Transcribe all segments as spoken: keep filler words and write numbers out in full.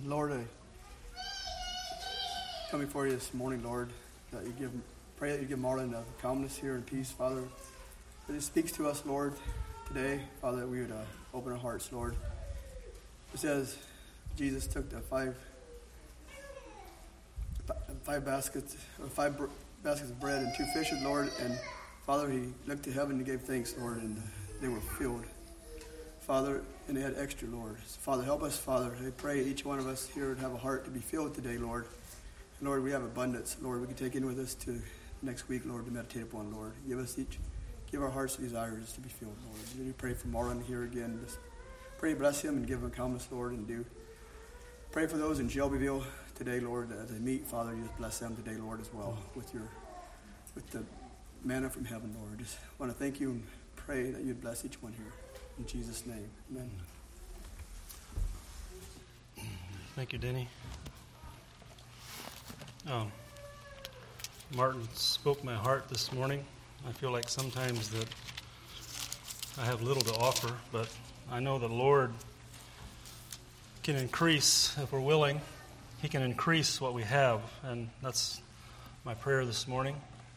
Lord, I come before you this morning, Lord, that you give, pray that you give Marlon uh, calmness here and peace, Father. That it speaks to us, Lord, today, Father, that we would uh, open our hearts, Lord. It says Jesus took the five five baskets, or five br- baskets of bread and two fishes, Lord, and Father, he looked to heaven and gave thanks, Lord, and they were filled. Father, and they had extra, Lord. So, Father, help us, Father. I pray each one of us here would have a heart to be filled today, Lord. And Lord, we have abundance, Lord. We can take in with us to next week, Lord, to meditate upon, Lord. Give us each, give our hearts desires to be filled, Lord. And we pray for Marlon here again. Just pray, bless him, and give him calmness, Lord, and do. Pray for those in Shelbyville today, Lord, as they meet, Father. You just bless them today, Lord, as well, with your, with the manna from heaven, Lord. Just want to thank you and pray that you'd bless each one here. In Jesus' name, amen. Thank you, Denny. Um, Martin spoke my heart this morning. I feel like sometimes that I have little to offer, but I know the Lord can increase if we're willing. He can increase what we have, and that's my prayer this morning.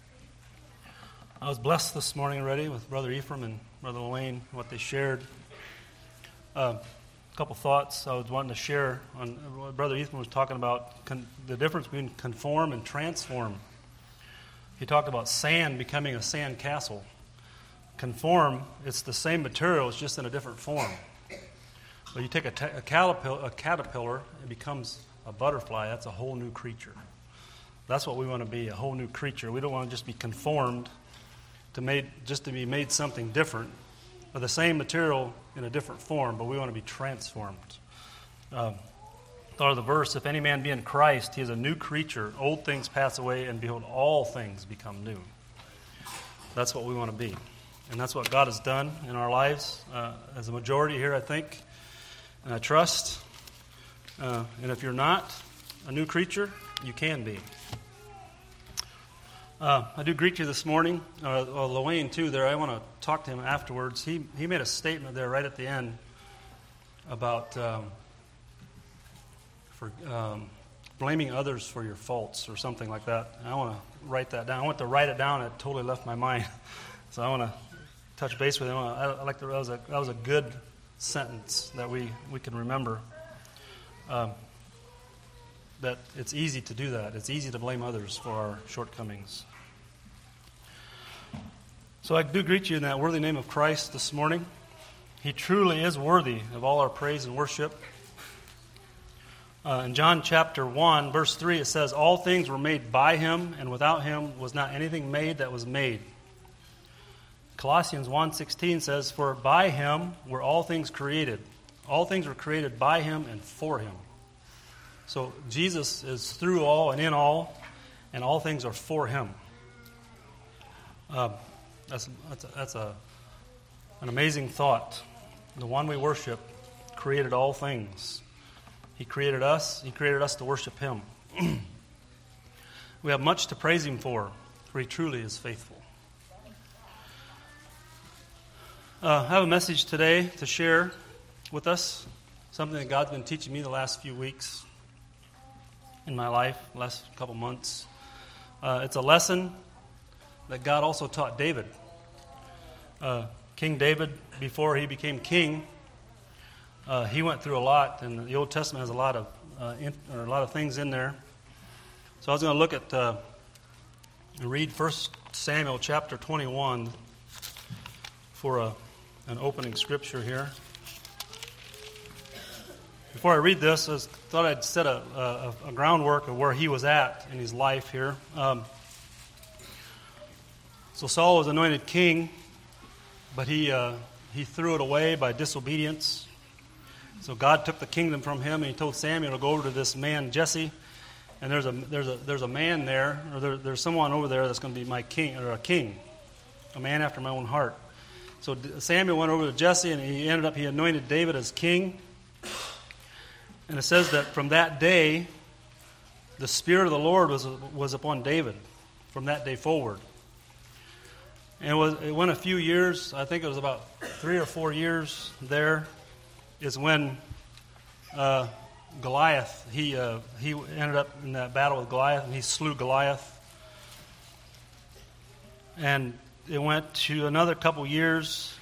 I was blessed this morning already with Brother Ephraim and Brother Wayne, what they shared. Uh, a couple thoughts I was wanting to share on what Brother Ephraim was talking about, con- the difference between conform and transform. He talked about sand becoming a sand castle. Conform, it's the same material, it's just in a different form. But you take a, te- a, caterpillar, a caterpillar, it becomes a butterfly. That's a whole new creature. That's what we want to be, a whole new creature. We don't want to just be conformed to made just to be made something different, or the same material in a different form, but we want to be transformed. Um, thought of the verse, if any man be in Christ, he is a new creature. Old things pass away, and behold, all things become new. That's what we want to be. And that's what God has done in our lives, uh, as a majority here, I think, and I trust. Uh, and if you're not a new creature, you can be. Uh, I do greet you this morning. Uh, well, Lowain, too, there. I want to talk to him afterwards. He he made a statement there right at the end about um, for um, blaming others for your faults or something like that. And I want to write that down. I went to write it down. It totally left my mind. So I want to touch base with him. I, I like the, that was a that was a good sentence that we, we can remember. Um, that it's easy to do that. It's easy to blame others for our shortcomings. So I do greet you in that worthy name of Christ this morning. He truly is worthy of all our praise and worship. Uh, in John chapter one, verse three, it says, all things were made by him, and without him was not anything made that was made. Colossians one sixteen says, for by him were all things created. All things were created by him and for him. So Jesus is through all and in all, and all things are for him. Uh, that's that's, a, that's a, an amazing thought. The one we worship created all things. He created us. He created us to worship him. We have much to praise him for, for he truly is faithful. Uh, I have a message today to share with us, something that God's been teaching me the last few weeks in my life, last couple months. Uh, it's a lesson that God also taught David. Uh, King David, before he became king, uh, he went through a lot, and the Old Testament has a lot of uh, in, or a lot of things in there. So I was going to look at uh, read First Samuel chapter twenty-one for a, an opening scripture here. Before I read this, I thought I'd set a, a, a groundwork of where he was at in his life here. Um, so Saul was anointed king, but he uh, he threw it away by disobedience. So God took the kingdom from him, and he told Samuel to go over to this man Jesse. And there's a there's a there's a man there, or there, there's someone over there that's going to be my king, or a king, a man after my own heart. So Samuel went over to Jesse, and he ended up he anointed David as king. And it says that from that day, the Spirit of the Lord was was upon David from that day forward. And it, was, it went a few years. I think it was about three or four years there is when uh, Goliath, he uh, he ended up in that battle with Goliath, and he slew Goliath. And it went to another couple years.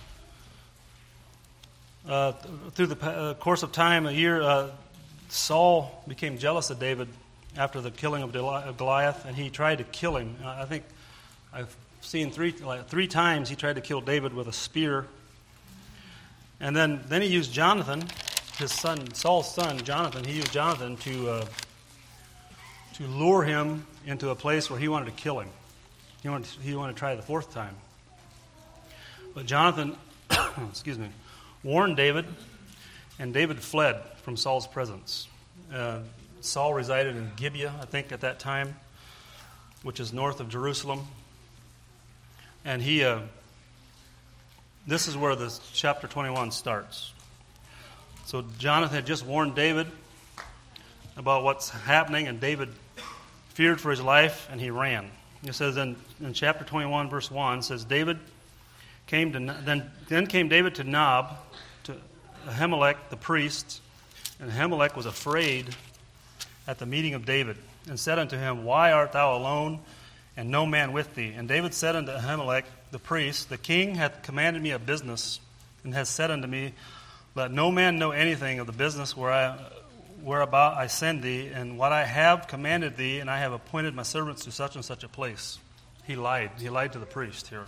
Uh, through the uh, course of time, a year, uh, Saul became jealous of David after the killing of Goliath, and he tried to kill him. I think I've seen three like three times he tried to kill David with a spear. And then, then he used Jonathan, his son, Saul's son, Jonathan. He used Jonathan to uh, to lure him into a place where he wanted to kill him. He wanted to, he wanted to try the fourth time. But Jonathan, excuse me, warned David, and David fled from Saul's presence. Uh, Saul resided in Gibeah, I think, at that time, which is north of Jerusalem. And he, uh, this is where this chapter twenty-one starts. So Jonathan had just warned David about what's happening, and David feared for his life, and he ran. It says in, in chapter twenty-one, verse one, it says, David came to then then came David to Nob, to Ahimelech the priest, and Ahimelech was afraid at the meeting of David, and said unto him, Why art thou alone, and no man with thee? And David said unto Ahimelech the priest, The king hath commanded me a business, and has said unto me, Let no man know anything of the business where I whereabout I send thee, and what I have commanded thee, and I have appointed my servants to such and such a place. He lied. He lied to the priest here.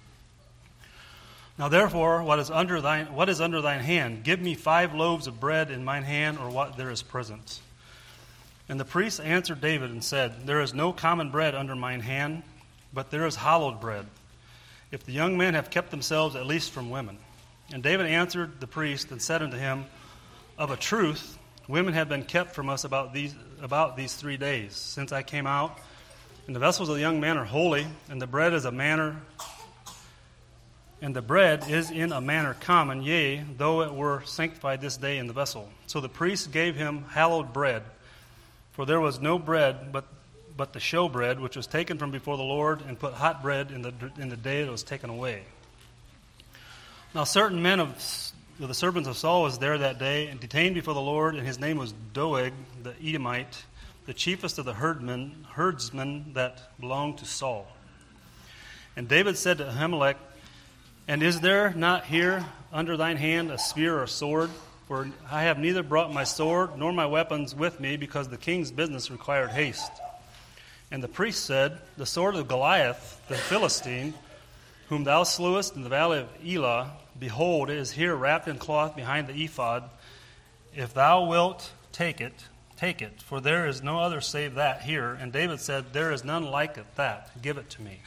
Now therefore, what is under thine what is under thine hand? Give me five loaves of bread in mine hand, or what there is present. And the priest answered David and said, There is no common bread under mine hand, but there is hallowed bread, if the young men have kept themselves at least from women. And David answered the priest and said unto him, Of a truth, women have been kept from us about these about these three days, since I came out. And the vessels of the young men are holy, and the bread is a manner, and the bread is in a manner common, yea, though it were sanctified this day in the vessel. So the priest gave him hallowed bread, for there was no bread but but the show bread, which was taken from before the Lord, and put hot bread in the in the day it was taken away. Now certain men of the servants of Saul was there that day, and detained before the Lord, and his name was Doeg the Edomite, the chiefest of the herdmen, herdsmen that belonged to Saul. And David said to Ahimelech, And is there not here under thine hand a spear or a sword? For I have neither brought my sword nor my weapons with me, because the king's business required haste. And the priest said, The sword of Goliath, the Philistine, whom thou slewest in the valley of Elah, behold, it is here wrapped in cloth behind the ephod. If thou wilt take it, take it, for there is no other save that here. And David said, There is none like it that. Give it to me.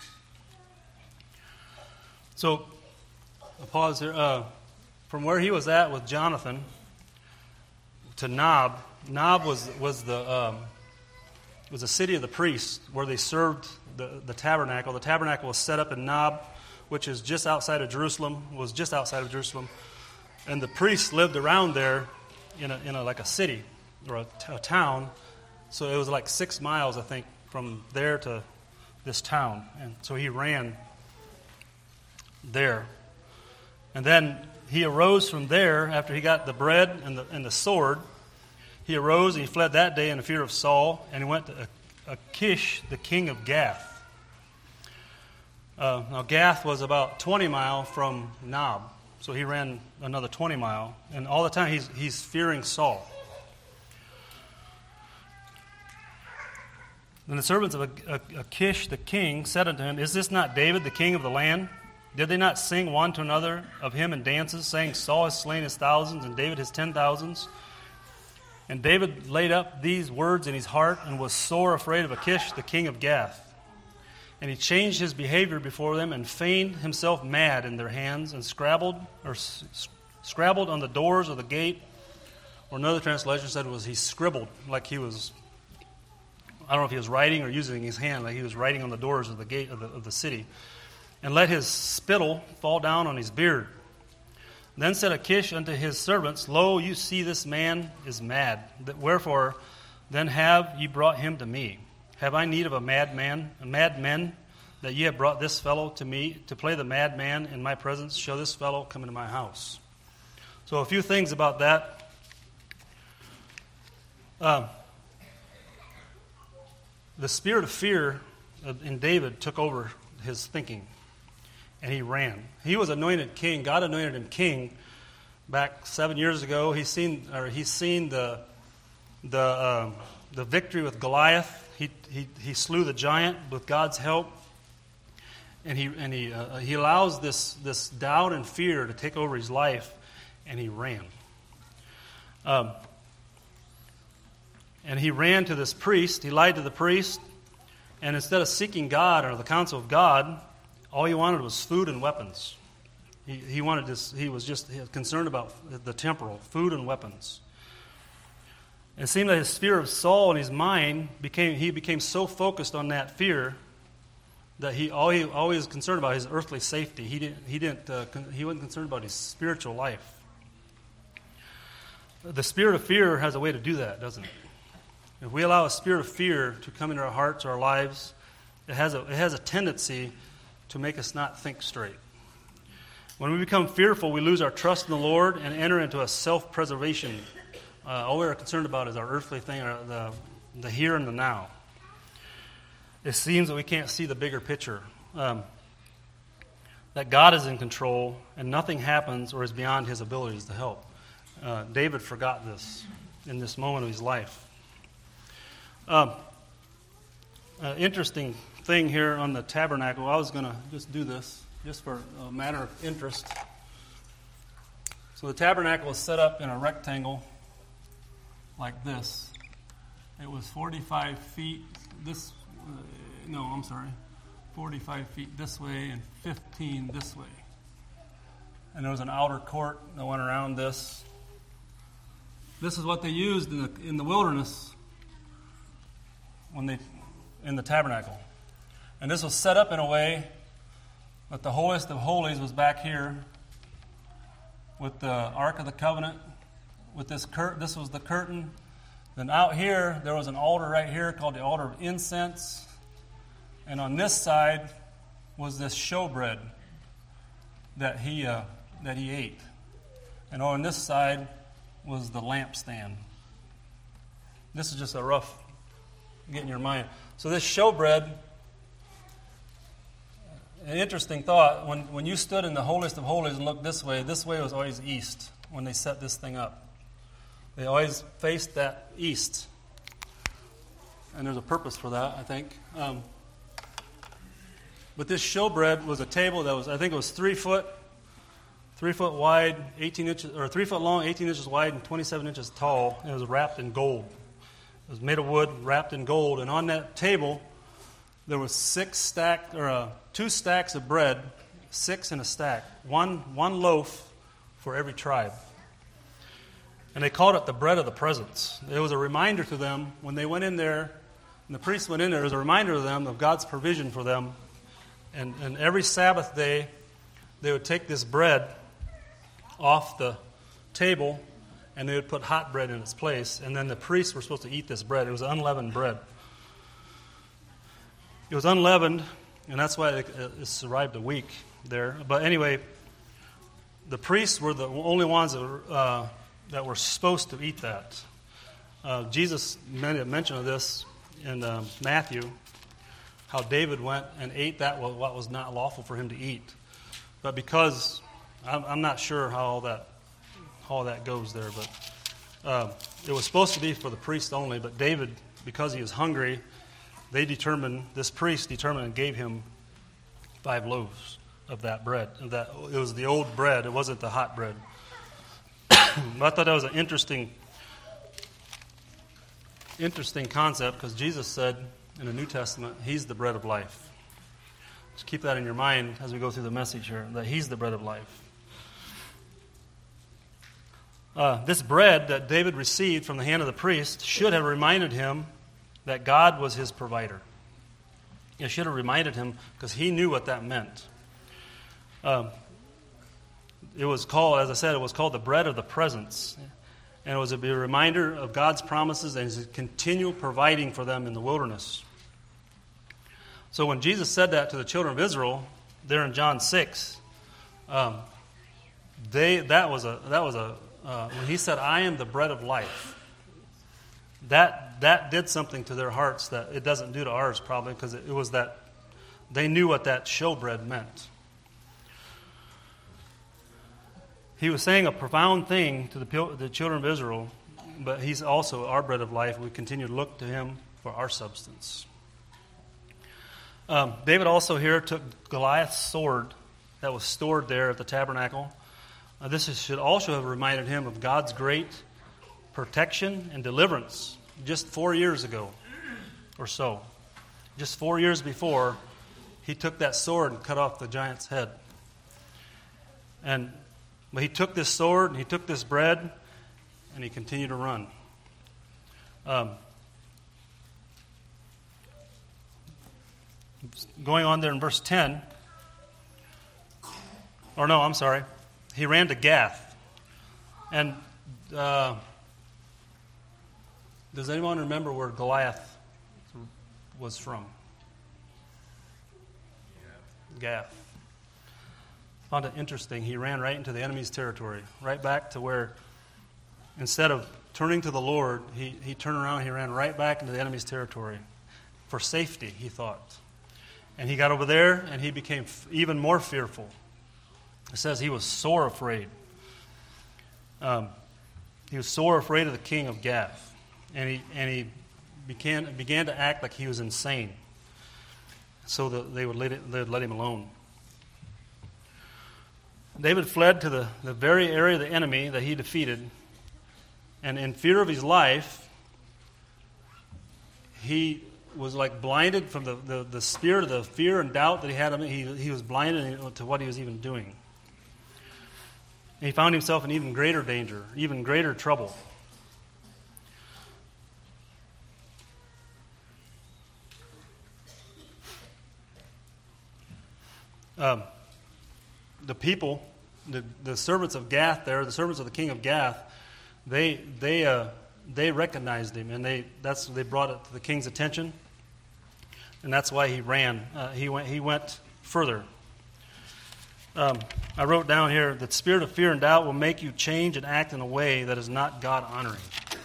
So, I'll pause here. Uh, from where he was at with Jonathan to Nob, Nob was was the um, was a city of the priests where they served the, the tabernacle. The tabernacle was set up in Nob, which is just outside of Jerusalem, was just outside of Jerusalem. And the priests lived around there in a, in a like a city or a, a town. So it was like six miles, I think, from there to this town. And so he ran there. And then he arose from there after he got the bread and the, and the sword. He arose and he fled that day in the fear of Saul, and he went to Achish, the king of Gath. Uh, now, Gath was about twenty mile from Nob, so he ran another twenty mile, and all the time he's he's fearing Saul. Then the servants of Achish the king said unto him, Is this not David, the king of the land? Did they not sing one to another of him in dances, saying, Saul has slain his thousands, and David his ten thousands? And David laid up these words in his heart, and was sore afraid of Achish the king of Gath. And he changed his behavior before them, and feigned himself mad in their hands, and scrabbled or s- scrabbled on the doors of the gate. Or another translation said was he scribbled, like he was, I don't know if he was writing or using his hand, like he was writing on the doors of the gate of the, of the city. And let his spittle fall down on his beard. Then said Achish unto his servants, Lo, you see this man is mad. Wherefore then have ye brought him to me? Have I need of a madman, a madman, that ye have brought this fellow to me to play the madman in my presence? Shall this fellow come into my house? So a few things about that. Um, the spirit of fear in David took over his thinking, and he ran. He was anointed king. God anointed him king back seven years ago. He's seen, or he's seen the the um, the victory with Goliath. He he he slew the giant with God's help, and he and he uh, he allows this this doubt and fear to take over his life, and he ran. Um, and he ran to this priest. He lied to the priest, and instead of seeking God or the counsel of God, all he wanted was food and weapons. He he wanted this. He was just concerned about the temporal, food and weapons. It seemed that his fear of Saul in his mind became he became so focused on that fear that he all he always was concerned about his earthly safety. He didn't he didn't uh, he wasn't concerned about his spiritual life. The spirit of fear has a way to do that, doesn't it? If we allow a spirit of fear to come into our hearts, our lives, it has a it has a tendency to make us not think straight. When we become fearful, we lose our trust in the Lord and enter into a self-preservation. Uh, all we're concerned about is our earthly thing, or the, the here and the now. It seems that we can't see the bigger picture, um, that God is in control and nothing happens or is beyond his abilities to help. Uh, David forgot this in this moment of his life. Um, uh, interesting thing here on the tabernacle. I was going to just do this just for a matter of interest. So the tabernacle is set up in a rectangle like this. It was forty-five feet this, uh, no, I'm sorry, forty-five feet this way and fifteen this way. And there was an outer court that went around this. This is what they used in the in the wilderness when they in the tabernacle. And this was set up in a way that the holiest of holies was back here with the Ark of the Covenant. With this cur- this was the curtain. Then out here, there was an altar right here called the altar of incense. And on this side was this showbread that he uh, that he ate. And on this side was the lampstand. This is just a rough get in your mind. So this showbread, an interesting thought, when, when you stood in the holiest of holies and looked this way, this way was always east when they set this thing up. They always faced that east. And there's a purpose for that, I think. Um, but this showbread was a table that was, I think it was three foot, three foot wide, eighteen inches, or three foot long, eighteen inches wide, and twenty-seven inches tall. And it was wrapped in gold. It was made of wood, wrapped in gold. And on that table, there was six stack, or uh, two stacks of bread, six in a stack, one one loaf for every tribe. And they called it the bread of the presence. It was a reminder to them when they went in there, and the priests went in there, it was a reminder to them of God's provision for them. And, and every Sabbath day, they would take this bread off the table, and they would put hot bread in its place. And then the priests were supposed to eat this bread. It was unleavened bread. It was unleavened, and that's why it, it survived a week there. But anyway, the priests were the only ones that were... Uh, that were supposed to eat that. Uh, Jesus made a mention of this in uh, Matthew, how David went and ate that what was not lawful for him to eat. But because, I'm, I'm not sure how all that, how all that goes there, but uh, it was supposed to be for the priest only, but David, because he was hungry, they determined, this priest determined and gave him five loaves of that bread. Of that, it was the old bread, it wasn't the hot bread. I thought that was an interesting, interesting concept because Jesus said in the New Testament, He's the bread of life. Just keep that in your mind as we go through the message here, that He's the bread of life. Uh, this bread that David received from the hand of the priest should have reminded him that God was his provider. It should have reminded him because he knew what that meant. Um, It was called, as I said, it was called the bread of the presence. And it was a reminder of God's promises and His continual providing for them in the wilderness. So when Jesus said that to the children of Israel, there in John six, um, they that was a that was a uh, when He said, "I am the bread of life." that that did something to their hearts that it doesn't do to ours probably, because it, it was that they knew what that showbread meant. He was saying a profound thing to the, the children of Israel, but he's also our bread of life. We continue to look to him for our substance. Um, David also here took Goliath's sword that was stored there at the tabernacle. Uh, this is, should also have reminded him of God's great protection and deliverance just four years ago or so. Just four years before, he took that sword and cut off the giant's head. And but he took this sword and he took this bread and he continued to run. Um, going on there in verse ten, or no, I'm sorry, he ran to Gath. And uh, does anyone remember where Goliath was from? Gath. Found it interesting. He ran right into the enemy's territory, right back to where, instead of turning to the Lord, he, he turned around and he ran right back into the enemy's territory for safety, he thought. And he got over there and he became f- even more fearful. It says he was sore afraid. Um, he was sore afraid of the king of Gath. And he and he began, began to act like he was insane, so that they would let, it, they would let him alone. David fled to the, the very area of the enemy that he defeated, and in fear of his life, he was like blinded from the, the, the spirit of the fear and doubt that he had. He, he was blinded to what he was even doing. And he found himself in even greater danger, even greater trouble. Um, the people, the, the servants of Gath there, the servants of the king of Gath, they they uh, they recognized him, and they that's they brought it to the king's attention, and that's why he ran. Uh, he went he went further. Um, I wrote down here that the spirit of fear and doubt will make you change and act in a way that is not God honoring.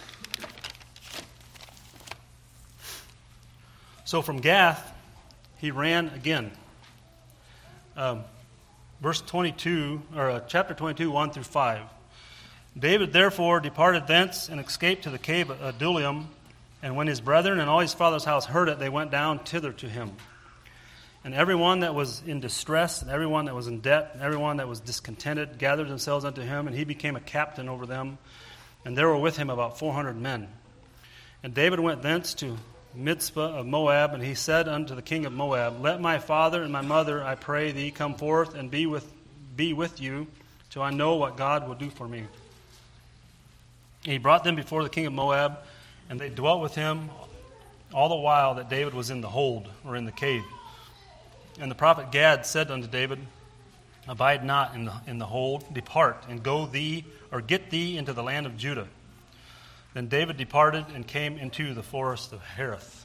So from Gath, he ran again. Um, verse twenty-two, or uh, chapter twenty-two, one through five. David therefore departed thence and escaped to the cave of Adullam. And when his brethren and all his father's house heard it, they went down thither to him. And everyone that was in distress, and everyone that was in debt, and everyone that was discontented, gathered themselves unto him, and he became a captain over them. And there were with him about four hundred men. And David went thence to Mizpah of Moab, and he said unto the king of Moab, Let my father and my mother, I pray thee, come forth and be with be with you, till I know what God will do for me. And he brought them before the king of Moab, and they dwelt with him all the while that David was in the hold, or in the cave. And the prophet Gad said unto David, Abide not in the in the hold, depart, and go thee, or get thee into the land of Judah. Then David departed and came into the forest of Hereth.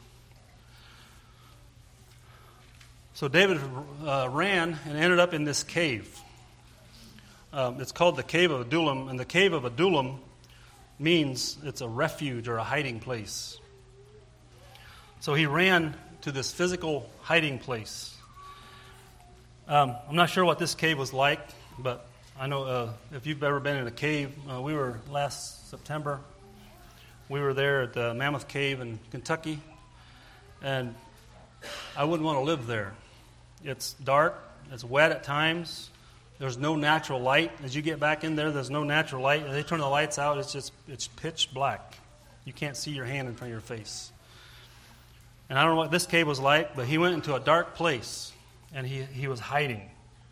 So David uh, ran and ended up in this cave. Um, it's called the Cave of Adullam, and the Cave of Adullam means it's a refuge or a hiding place. So he ran to this physical hiding place. Um, I'm not sure what this cave was like, but I know uh, if you've ever been in a cave, uh, we were last September. We were there at the Mammoth Cave in Kentucky, and I wouldn't want to live there. It's dark, it's wet at times, there's no natural light. As you get back in there, there's no natural light. As they turn the lights out, it's just it's pitch black. You can't see your hand in front of your face. And I don't know what this cave was like, but he went into a dark place, and he, he was hiding.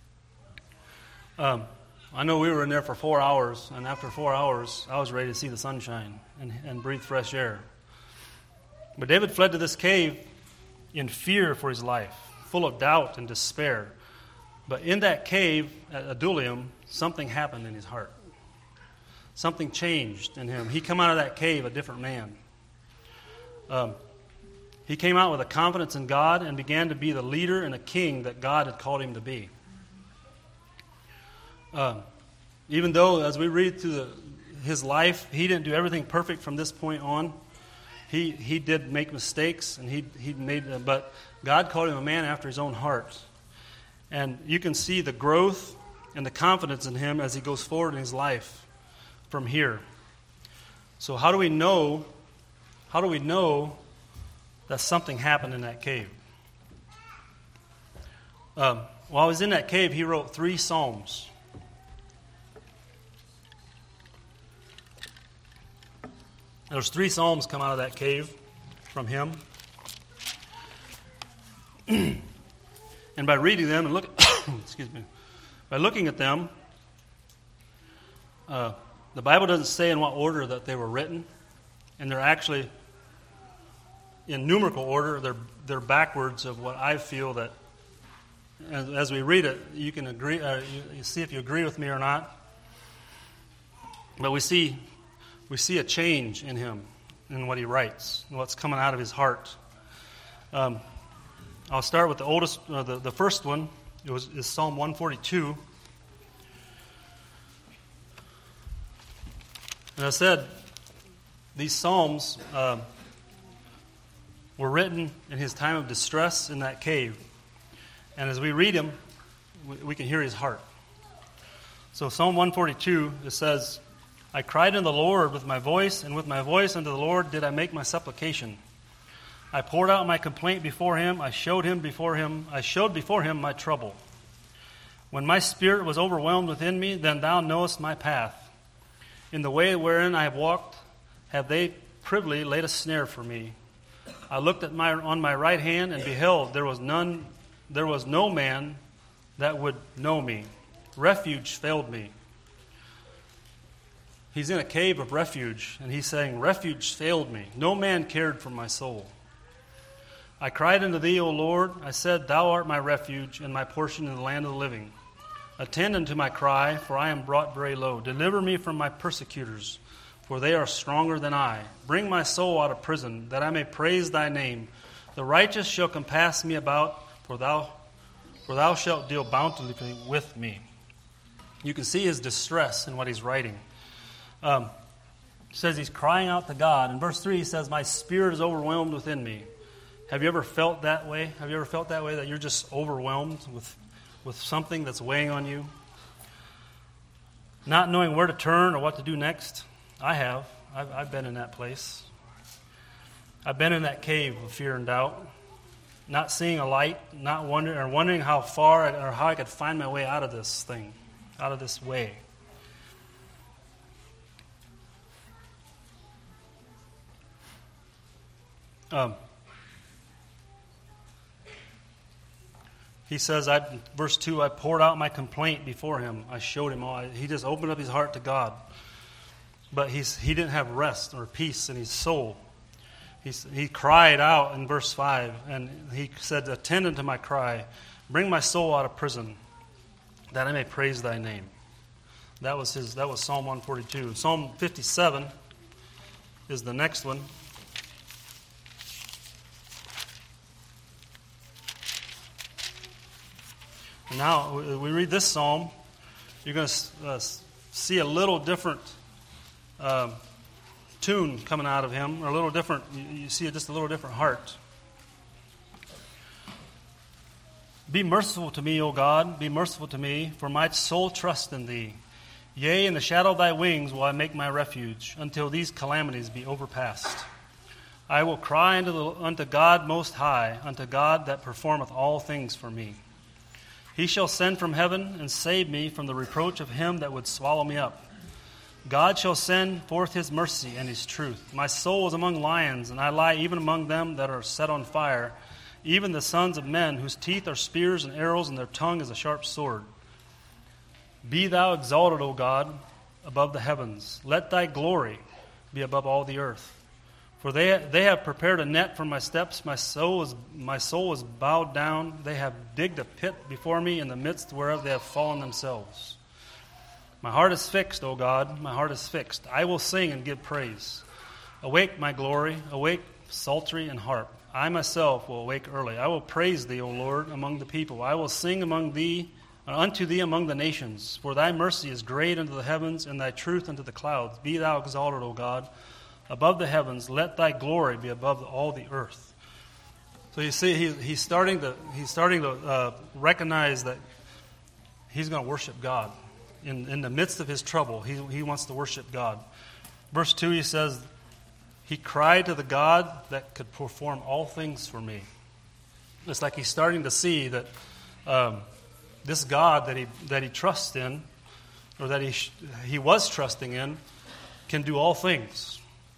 Um, I know we were in there for four hours, and after four hours, I was ready to see the sunshine and, and breathe fresh air. But David fled to this cave in fear for his life, full of doubt and despair. But in that cave at Adullam, something happened in his heart. Something changed in him. He came out of that cave a different man. Um, he came out with a confidence in God and began to be the leader and a king that God had called him to be. Uh, even though, as we read through the, his life, he didn't do everything perfect from this point on, he he did make mistakes, and he he made, uh, but God called him a man after his own heart. And you can see the growth and the confidence in him as he goes forward in his life from here. So how do we know, how do we know that something happened in that cave? Um, while he was in that cave, he wrote three psalms. There's three psalms come out of that cave from him. And by reading them and look, excuse me, by looking at them, uh, the Bible doesn't say in what order that they were written, and they're actually in numerical order. They're they're backwards of what I feel that. As, as we read it, you can agree. Uh, you, you see if you agree with me or not. But we see we see a change in him, in what he writes, and what's coming out of his heart. Um, I'll start with the oldest, uh, the, the first one. It was is Psalm one forty-two. And I said, these psalms uh, were written in his time of distress in that cave. And as we read him, we, we can hear his heart. So Psalm one forty-two, it says, I cried unto the Lord with my voice, and with my voice unto the Lord did I make my supplication. I poured out my complaint before him. I showed him before him. I showed before him my trouble. When my spirit was overwhelmed within me, then thou knowest my path. In the way wherein I have walked, have they privily laid a snare for me. I looked at my on my right hand, and beheld, there was none, there was no man that would know me. Refuge failed me. He's in a cave of refuge, and he's saying, refuge failed me. No man cared for my soul. I cried unto thee, O Lord. I said, thou art my refuge and my portion in the land of the living. Attend unto my cry, for I am brought very low. Deliver me from my persecutors, for they are stronger than I. Bring my soul out of prison, that I may praise thy name. The righteous shall compass me about, for thou, for thou shalt deal bountifully with me. You can see his distress in what he's writing. Um, it says he's crying out to God. In verse three, he says, my spirit is overwhelmed within me. Have you ever felt that way? Have you ever felt that way, that you're just overwhelmed with, with something that's weighing on you? Not knowing where to turn or what to do next? I have. I've, I've been in that place. I've been in that cave of fear and doubt. Not seeing a light, not wondering, or wondering how far or how I could find my way out of this thing, out of this way. Um, he says, I, verse two, I poured out my complaint before him. I showed him all. He just opened up his heart to God. But he's, he didn't have rest or peace in his soul. He's, he cried out in verse five, and he said, attend unto my cry. Bring my soul out of prison, that I may praise thy name. That was his. That was Psalm one forty-two. Psalm fifty-seven is the next one. Now, we read this psalm, you're going to uh, see a little different uh, tune coming out of him, or a little different, you, you see just a little different heart. Be merciful to me, O God, be merciful to me, for my soul trusts in thee. Yea, in the shadow of thy wings will I make my refuge, until these calamities be overpast. I will cry unto, the, unto God most high, unto God that performeth all things for me. He shall send from heaven and save me from the reproach of him that would swallow me up. God shall send forth his mercy and his truth. My soul is among lions, and I lie even among them that are set on fire, even the sons of men, whose teeth are spears and arrows, and their tongue is a sharp sword. Be thou exalted, O God, above the heavens. Let thy glory be above all the earth. For they they have prepared a net for my steps. My soul is my soul is bowed down. They have digged a pit before me, in the midst whereof they have fallen themselves. My heart is fixed, O God, my heart is fixed. I will sing and give praise. Awake, my glory, awake, psaltery and harp. I myself will awake early. I will praise thee, O Lord, among the people. I will sing among thee, unto thee among the nations. For thy mercy is great unto the heavens, and thy truth unto the clouds. Be thou exalted, O God, above the heavens. Let thy glory be above all the earth. So you see, he, he's starting to he's starting to uh, recognize that he's going to worship God. In, in the midst of his trouble, he, he wants to worship God. Verse two, he says, he cried to the God that could perform all things for me. It's like he's starting to see that um, this God that he that he trusts in, or that he sh- he was trusting in, can do all things.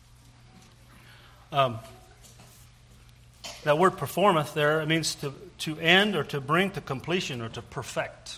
Um, that word performeth there, it means to, to end or to bring to completion or to perfect.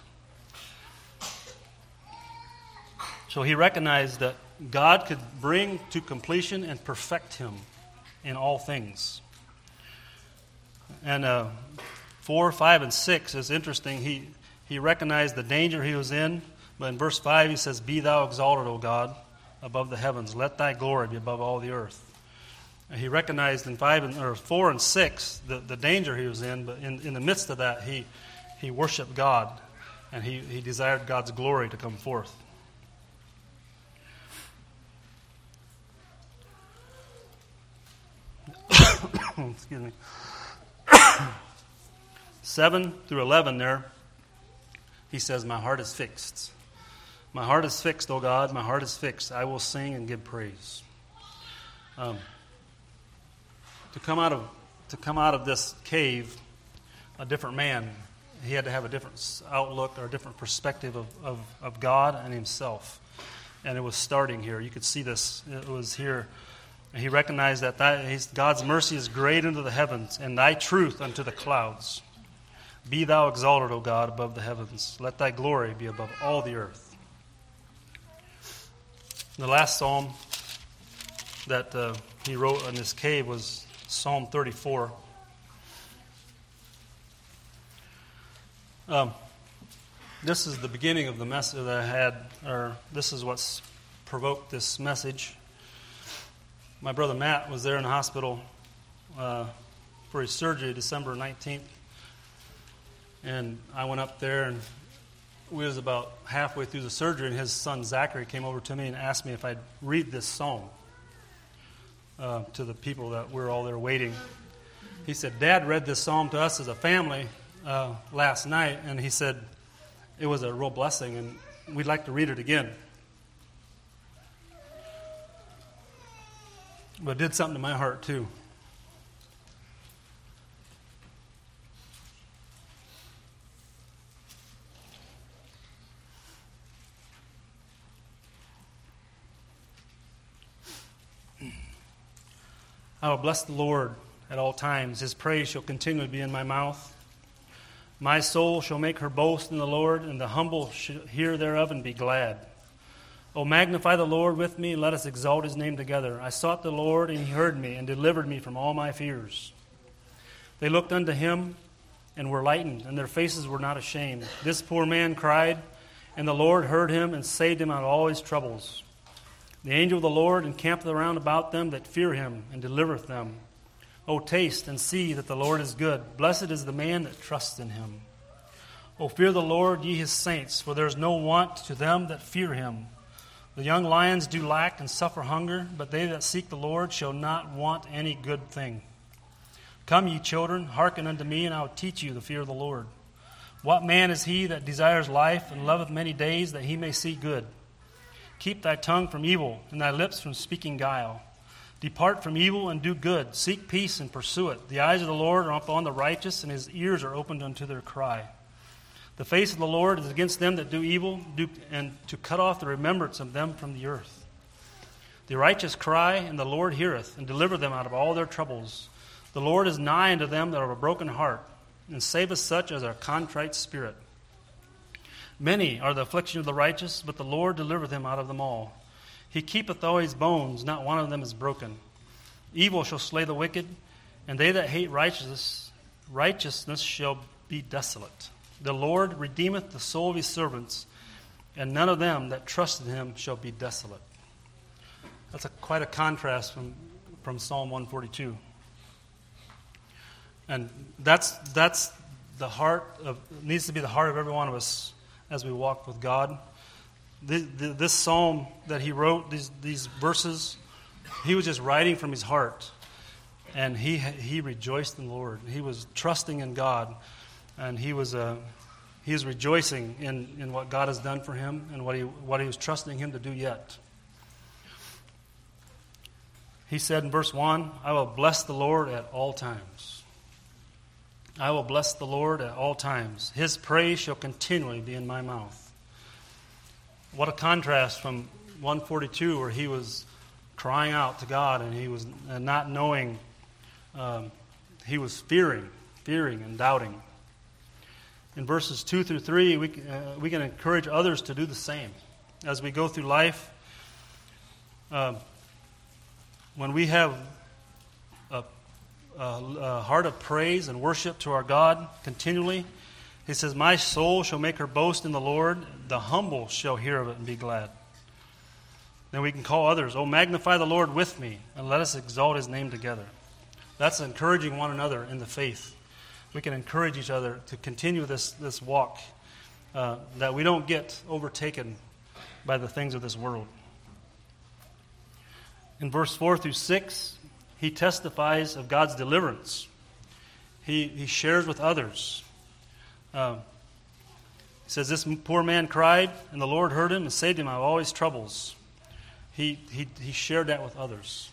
So he recognized that God could bring to completion and perfect him in all things. And uh, four, five, and six is interesting. He he recognized the danger he was in, but in verse five he says, "Be thou exalted, O God, above the heavens. Let thy glory be above all the earth." And he recognized in five and or four and six the, the danger he was in, but in, in the midst of that he he worshiped God, and he, he desired God's glory to come forth. Excuse me. seven through eleven there, he says, "My heart is fixed. My heart is fixed, O God, my heart is fixed. I will sing and give praise." Um, to come out of to come out of this cave, a different man, he had to have a different outlook or a different perspective of, of, of God and himself. And it was starting here. You could see this. It was here. And he recognized that, that his, God's mercy is great unto the heavens, and thy truth unto the clouds. Be thou exalted, O God, above the heavens. Let thy glory be above all the earth. The last psalm that uh, he wrote in this cave was Psalm thirty-four. Um, this is the beginning of the message that I had, or this is what's provoked this message. My brother Matt was there in the hospital uh, for his surgery December nineteenth. And I went up there, and we was about halfway through the surgery, and his son Zachary came over to me and asked me if I'd read this psalm uh, to the people that were all there waiting. He said, "Dad read this psalm to us as a family uh, last night," and he said it was a real blessing, and we'd like to read it again. But it did something to my heart, too. I will bless the Lord at all times. His praise shall continually be in my mouth. My soul shall make her boast in the Lord, and the humble shall hear thereof and be glad. O magnify the Lord with me, and let us exalt his name together. I sought the Lord, and he heard me, and delivered me from all my fears. They looked unto him, and were lightened, and their faces were not ashamed. This poor man cried, and the Lord heard him, and saved him out of all his troubles. The angel of the Lord encampeth around about them that fear him, and delivereth them. O taste and see that the Lord is good. Blessed is the man that trusts in him. O fear the Lord, ye his saints, for there is no want to them that fear him. The young lions do lack and suffer hunger, but they that seek the Lord shall not want any good thing. Come, ye children, hearken unto me, and I will teach you the fear of the Lord. What man is he that desires life and loveth many days, that he may see good? Keep thy tongue from evil, and thy lips from speaking guile. Depart from evil and do good. Seek peace and pursue it. The eyes of the Lord are upon the righteous, and his ears are opened unto their cry. The face of the Lord is against them that do evil, do, and to cut off the remembrance of them from the earth. The righteous cry, and the Lord heareth, and deliver them out of all their troubles. The Lord is nigh unto them that are of a broken heart, and saveth such as are contrite spirit. Many are the affliction of the righteous, but the Lord delivereth him out of them all. He keepeth all his bones, not one of them is broken. Evil shall slay the wicked, and they that hate righteousness, righteousness shall be desolate. The Lord redeemeth the soul of his servants, and none of them that trust in him shall be desolate. That's a, quite a contrast from, from Psalm one forty-two. And that's that's the heart of needs to be the heart of every one of us as we walk with God. This, this psalm that he wrote, these these verses, he was just writing from his heart, and he he rejoiced in the Lord. He was trusting in God, and he was uh, he was rejoicing in, in what God has done for him and what he what he was trusting him to do yet. He said in verse one, "I will bless the Lord at all times. I will bless the Lord at all times. His praise shall continually be in my mouth." What a contrast from one forty-two, where he was crying out to God and he was uh, not knowing, um, he was fearing, fearing and doubting. In verses two through three, we, uh, we can encourage others to do the same. As we go through life, uh, when we have a, a, a heart of praise and worship to our God continually, he says, "My soul shall make her boast in the Lord. The humble shall hear of it and be glad." Then we can call others, "Oh, magnify the Lord with me, and let us exalt his name together." That's encouraging one another in the faith. We can encourage each other to continue this, this walk, uh, that we don't get overtaken by the things of this world. In verse four through six, he testifies of God's deliverance. He, he shares with others. Uh, he says, "This poor man cried, and the Lord heard him and saved him out of all his troubles." He, he, he shared that with others.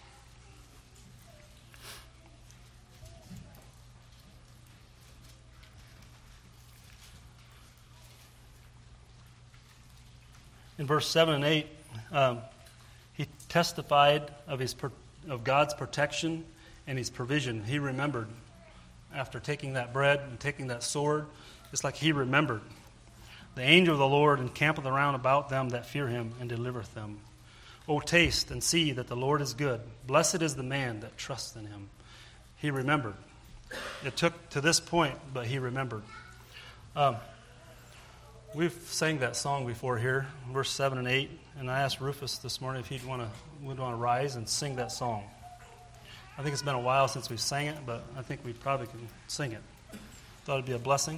In verse seven and eight, um, he testified of his of God's protection and his provision. He remembered after taking that bread and taking that sword. It's like he remembered. "The angel of the Lord encampeth around about them that fear him and delivereth them. O taste and see that the Lord is good. Blessed is the man that trusts in him." He remembered. It took to this point, but he remembered. Um, we've sang that song before here, verse seven and eight, and I asked Rufus this morning if he'd want to would want to rise and sing that song. I think it's been a while since we sang it, but I think we probably can sing it. Thought it'd be a blessing.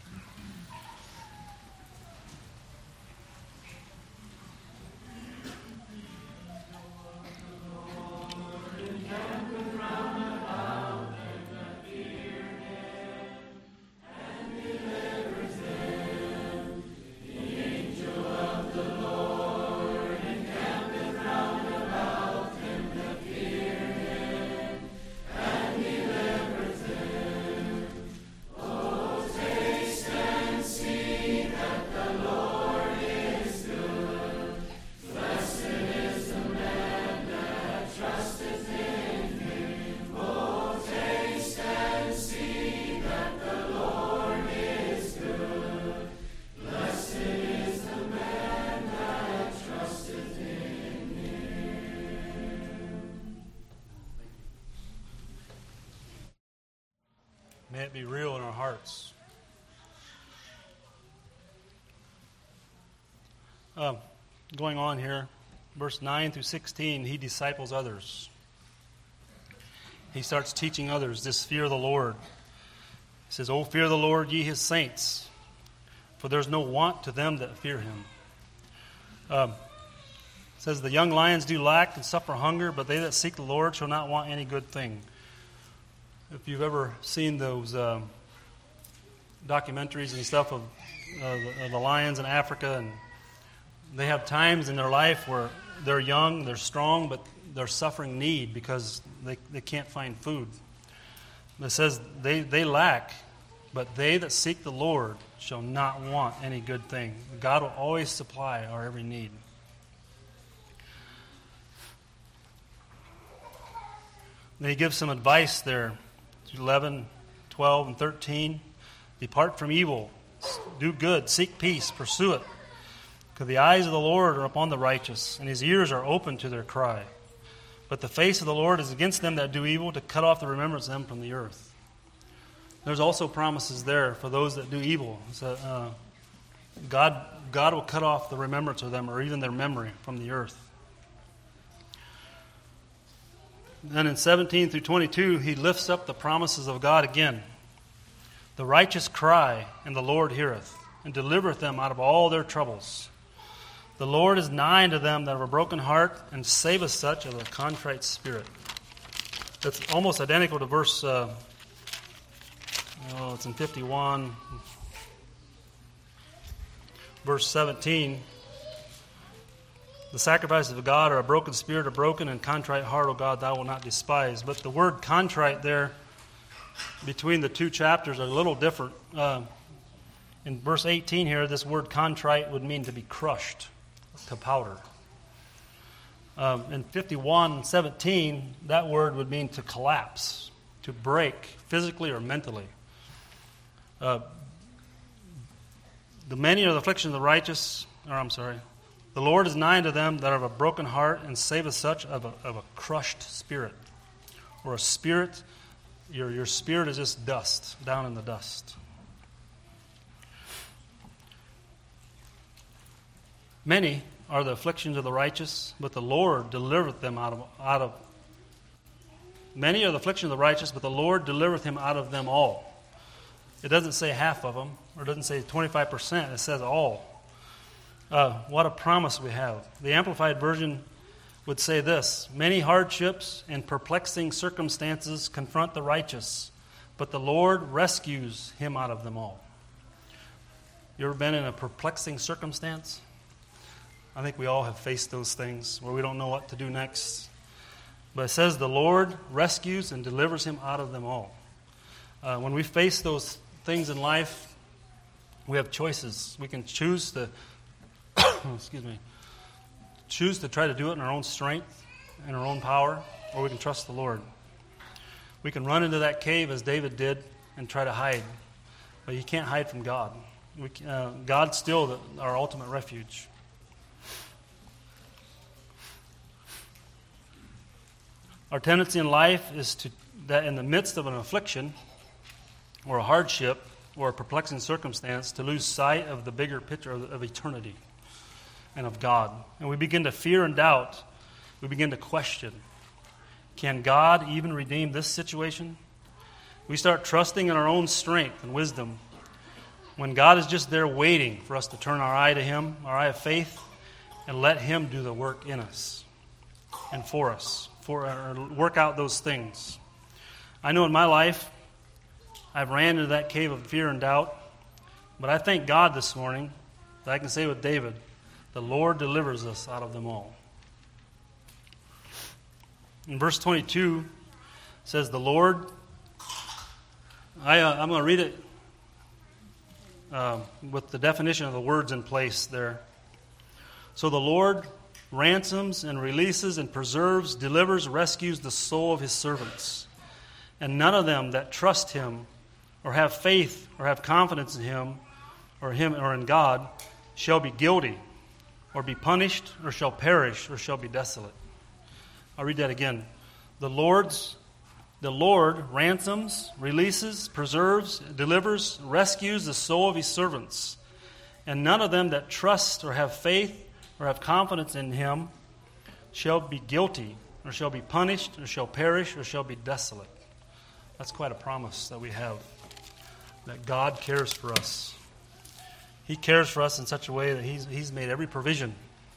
May it be real in our hearts. Uh, going on here, verse nine through sixteen, he disciples others. He starts teaching others this fear of the Lord. He says, "O fear the Lord, ye his saints, for there's no want to them that fear him." Um, it says, "The young lions do lack and suffer hunger, but they that seek the Lord shall not want any good thing." If you've ever seen those um, documentaries and stuff of, uh, the, of the lions in Africa, and they have times in their life where they're young, they're strong, but they're suffering need because they, they can't find food. It says they, they lack, but they that seek the Lord shall not want any good thing. God will always supply our every need. Then he gives some advice there. eleven, twelve, and thirteen. "Depart from evil, do good, seek peace, pursue it. Because the eyes of the Lord are upon the righteous, and his ears are open to their cry. But the face of the Lord is against them that do evil, to cut off the remembrance of them from the earth." There's also promises there for those that do evil. So, uh, God, God will cut off the remembrance of them, or even their memory, from the earth. Then in seventeen through twenty-two, he lifts up the promises of God again. "The righteous cry, and the Lord heareth, and delivereth them out of all their troubles. The Lord is nigh unto them that have a broken heart, and saveth such of a contrite spirit. That's almost identical to verse, uh, oh, it's in fifty-one, verse seventeen. The sacrifices of God are a broken spirit, a broken and contrite heart, O God, thou wilt not despise. But the word contrite there, between the two chapters, are a little different. Uh, in verse eighteen here, this word contrite would mean to be crushed to powder. Um, in fifty-one seventeen, that word would mean to collapse, to break, physically or mentally. Uh, the many are the afflictions of the righteous, or I'm sorry, the Lord is nigh unto them that have a broken heart, and saveth such of a, of a crushed spirit. Or a spirit, your, your spirit is just dust, down in the dust. Many are the afflictions of the righteous, but the Lord delivereth them out of, out of many are the afflictions of the righteous, but the Lord delivereth him out of them all. It doesn't say half of them, or it doesn't say twenty-five percent, it says all. Uh, what a promise we have. The Amplified Version would say this: many hardships and perplexing circumstances confront the righteous, but the Lord rescues him out of them all. You ever been in a perplexing circumstance? I think we all have faced those things where we don't know what to do next. But it says the Lord rescues and delivers him out of them all. Uh, when we face those things in life, we have choices. We can choose to, excuse me, choose to try to do it in our own strength and our own power, or we can trust the Lord. We can run into that cave as David did and try to hide, but you can't hide from God. We, uh, God's still the, our ultimate refuge. Our tendency in life is to that in the midst of an affliction or a hardship or a perplexing circumstance, to lose sight of the bigger picture of, of eternity and of God. And we begin to fear and doubt. We begin to question, can God even redeem this situation? We start trusting in our own strength and wisdom when God is just there waiting for us to turn our eye to Him, our eye of faith, and let Him do the work in us and for us. For, or work out those things. I know in my life, I've ran into that cave of fear and doubt, but I thank God this morning that I can say with David, the Lord delivers us out of them all. In verse twenty-two, it says, the Lord, I, uh, I'm going to read it uh, with the definition of the words in place there. So the Lord ransoms and releases and preserves, delivers, rescues the soul of His servants. And none of them that trust Him or have faith or have confidence in Him or Him or in God shall be guilty or be punished or shall perish or shall be desolate. I'll read that again. The Lord's the Lord ransoms, releases, preserves, delivers, rescues the soul of His servants. And none of them that trust or have faith or have confidence in Him shall be guilty, or shall be punished, or shall perish, or shall be desolate. That's quite a promise that we have, that God cares for us. He cares for us in such a way that He's, he's made every provision.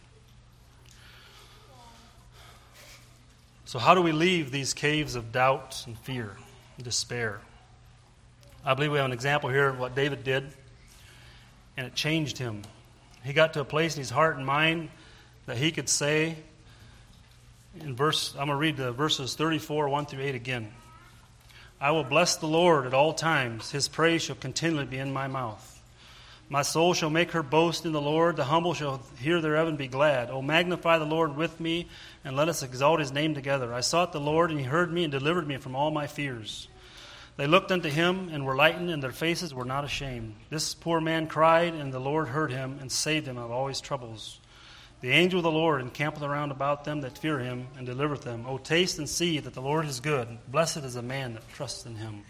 So how do we leave these caves of doubt and fear and despair? I believe we have an example here of what David did, and it changed him. He got to a place in his heart and mind that he could say, in verse, I'm going to read the verses thirty-four, one through eight again. I will bless the Lord at all times. His praise shall continually be in my mouth. My soul shall make her boast in the Lord. The humble shall hear thereof and be glad. O magnify the Lord with me, and let us exalt His name together. I sought the Lord, and He heard me and delivered me from all my fears. They looked unto Him and were lightened, and their faces were not ashamed. This poor man cried, and the Lord heard him and saved him out of all his troubles. The angel of the Lord encampeth around about them that fear Him and delivereth them. O taste and see that the Lord is good. Blessed is the man that trusts in Him.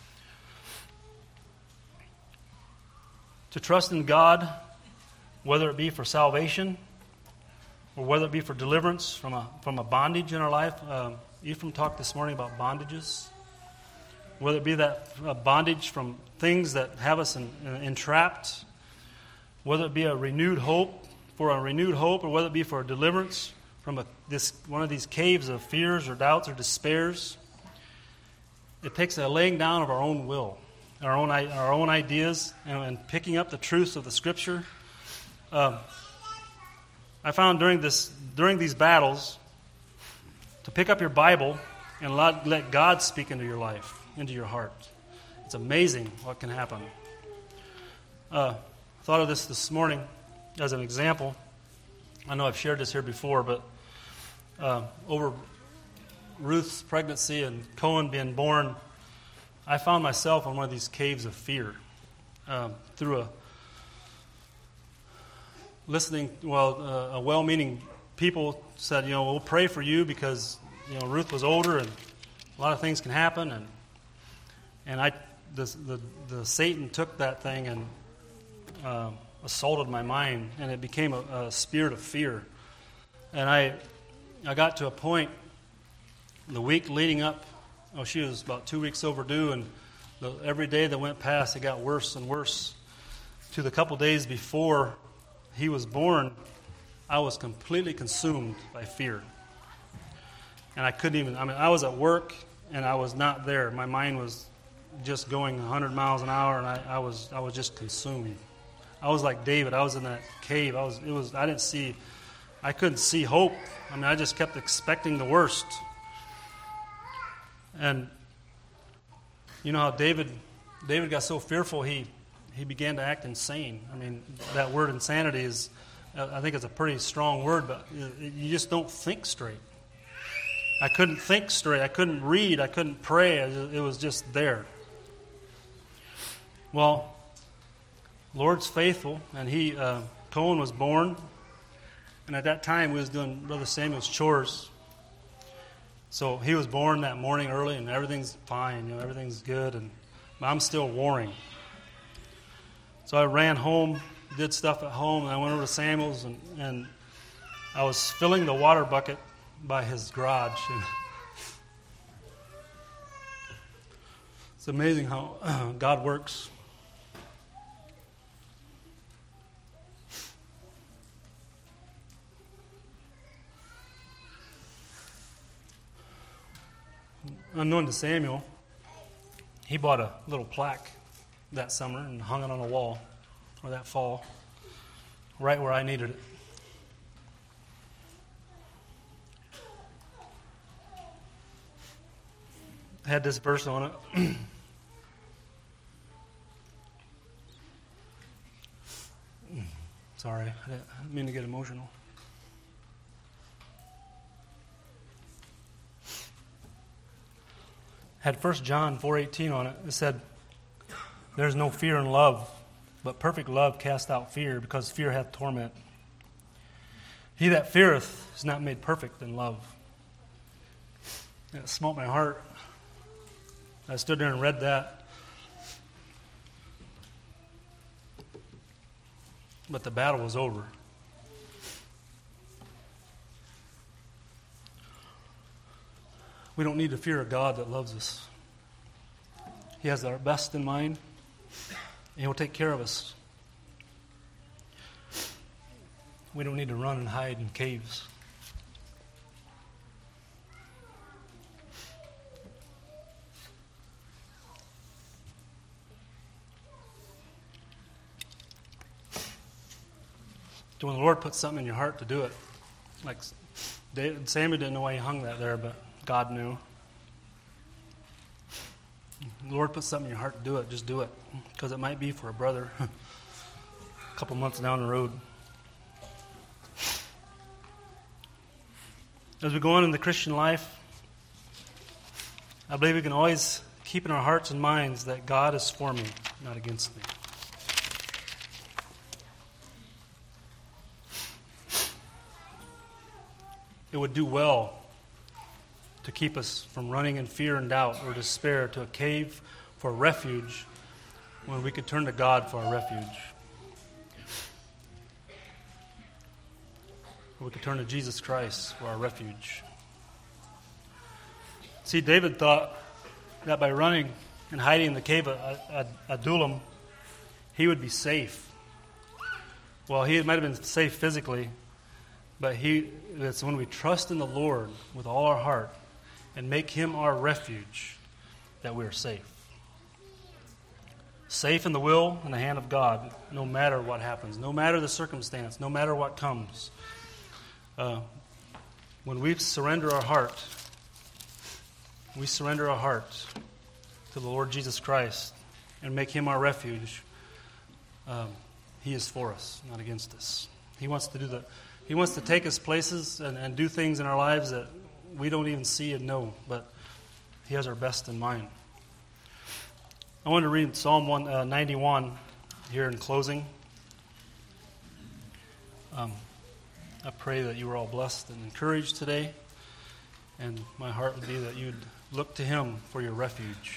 To trust in God, whether it be for salvation or whether it be for deliverance from a from a bondage in our life. Uh, Ephraim talked this morning about bondages. Whether it be that uh, bondage from things that have us in, in, entrapped, whether it be a renewed hope for a renewed hope, or whether it be for a deliverance from a, this one of these caves of fears or doubts or despairs, it takes a laying down of our own will, our own our own ideas, and, and picking up the truths of the Scripture. Um, I found during this during these battles to pick up your Bible and let, let God speak into your life, into your heart. It's amazing what can happen. Uh, I thought of this this morning as an example. I know I've shared this here before, but uh, over Ruth's pregnancy and Cohen being born, I found myself in one of these caves of fear um, through a listening, well, uh, a well-meaning people said, you know, we'll pray for you because, you know, Ruth was older and a lot of things can happen. And and I, the, the, the Satan took that thing and uh, assaulted my mind, and it became a, a spirit of fear. And I, I got to a point the week leading up, oh, she was about two weeks overdue, and the, every day that went past, it got worse and worse. To the couple days before he was born, I was completely consumed by fear. And I couldn't even, I mean, I was at work, and I was not there. My mind was just going one hundred miles an hour, and I, I was I was just consumed. I was like David. I was in that cave. I was, it was, I didn't see, I couldn't see hope. I mean, I just kept expecting the worst. And you know how David, David got so fearful, he, he began to act insane. I mean, that word insanity is, I think it's a pretty strong word, but you just don't think straight. I couldn't think straight. I couldn't read. I couldn't pray. It was just there. Well, Lord's faithful, and he, uh, Cohen was born, and at that time we was doing Brother Samuel's chores. So he was born that morning early, and everything's fine, you know, everything's good, and but I'm still warring. So I ran home, did stuff at home, and I went over to Samuel's, and, and I was filling the water bucket by his garage. And it's amazing how uh, God works. Unknown to Samuel, he bought a little plaque that summer and hung it on a wall, or that fall, right where I needed it. It had this verse on it. Sorry, I didn't mean to get emotional. Had First John four eighteen on it. It said, "There's no fear in love, but perfect love casts out fear, because fear hath torment. He that feareth is not made perfect in love." It smote my heart. I stood there and read that. But the battle was over. We don't need to fear a God that loves us. He has our best in mind, and He'll take care of us. We don't need to run and hide in caves. So when the Lord puts something in your heart to do it, like David, Samuel didn't know why he hung that there, but God knew. The Lord puts something in your heart to do it, just do it. Because it might be for a brother a couple months down the road. As we go on in the Christian life, I believe we can always keep in our hearts and minds that God is for me, not against me. It would do well to keep us from running in fear and doubt or despair to a cave for refuge when we could turn to God for our refuge. Or we could turn to Jesus Christ for our refuge. See, David thought that by running and hiding in the cave of Adullam, he would be safe. well, he might have been safe physically, but he, it's when we trust in the Lord with all our heart and make him our refuge that we are safe. Safe in the will and the hand of God, no matter what happens, no matter the circumstance, no matter what comes. Uh, when we surrender our heart, we surrender our heart to the Lord Jesus Christ and make him our refuge. Um, he is for us, not against us. He wants to do the. He wants to take us places and, and do things in our lives that we don't even see and know, but he has our best in mind. I want to read Psalm one, uh, ninety-one here in closing. Um, I pray that you are all blessed and encouraged today, and my heart would be that you'd look to him for your refuge.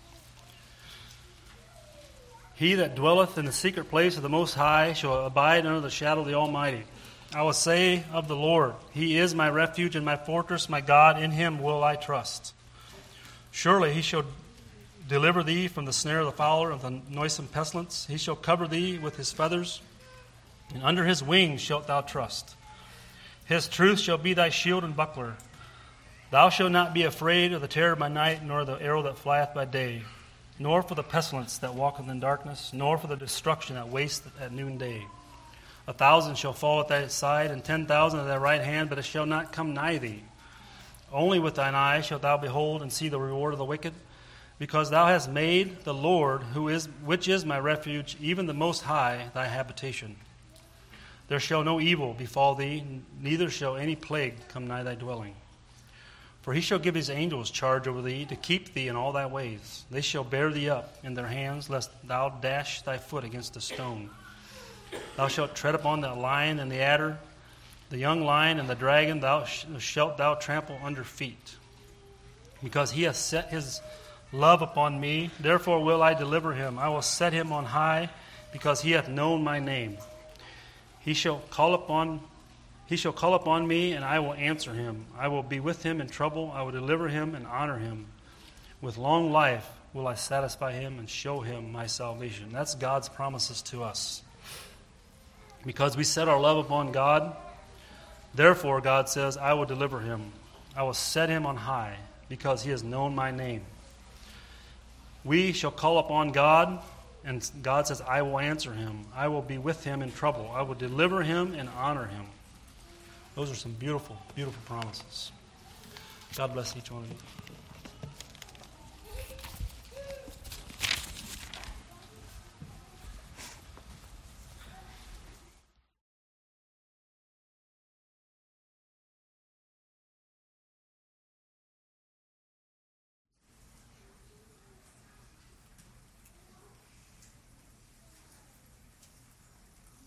He that dwelleth in the secret place of the Most High shall abide under the shadow of the Almighty. I will say of the Lord, he is my refuge and my fortress, my God, in him will I trust. Surely he shall deliver thee from the snare of the fowler and the noisome pestilence. He shall cover thee with his feathers, and under his wings shalt thou trust. His truth shall be thy shield and buckler. Thou shalt not be afraid of the terror by night, nor the arrow that flieth by day, nor for the pestilence that walketh in darkness, nor for the destruction that wasteth at noonday. A thousand shall fall at thy side, and ten thousand at thy right hand, but it shall not come nigh thee. Only with thine eyes shalt thou behold and see the reward of the wicked, because thou hast made the Lord, who is which is my refuge, even the Most High, thy habitation. There shall no evil befall thee, neither shall any plague come nigh thy dwelling. For he shall give his angels charge over thee, to keep thee in all thy ways. They shall bear thee up in their hands, lest thou dash thy foot against a stone. Thou shalt tread upon the lion and the adder, the young lion and the dragon thou sh- shalt thou trample under feet. Because he hath set his love upon me, therefore will I deliver him. I will set him on high, because he hath known my name. He shall call upon He shall call upon me, and I will answer him. I will be with him in trouble. I will deliver him and honor him. With long life will I satisfy him and show him my salvation. That's God's promises to us. Because we set our love upon God, therefore God says, I will deliver him. I will set him on high, because he has known my name. We shall call upon God, and God says, I will answer him. I will be with him in trouble. I will deliver him and honor him. Those are some beautiful, beautiful promises. God bless each one of you.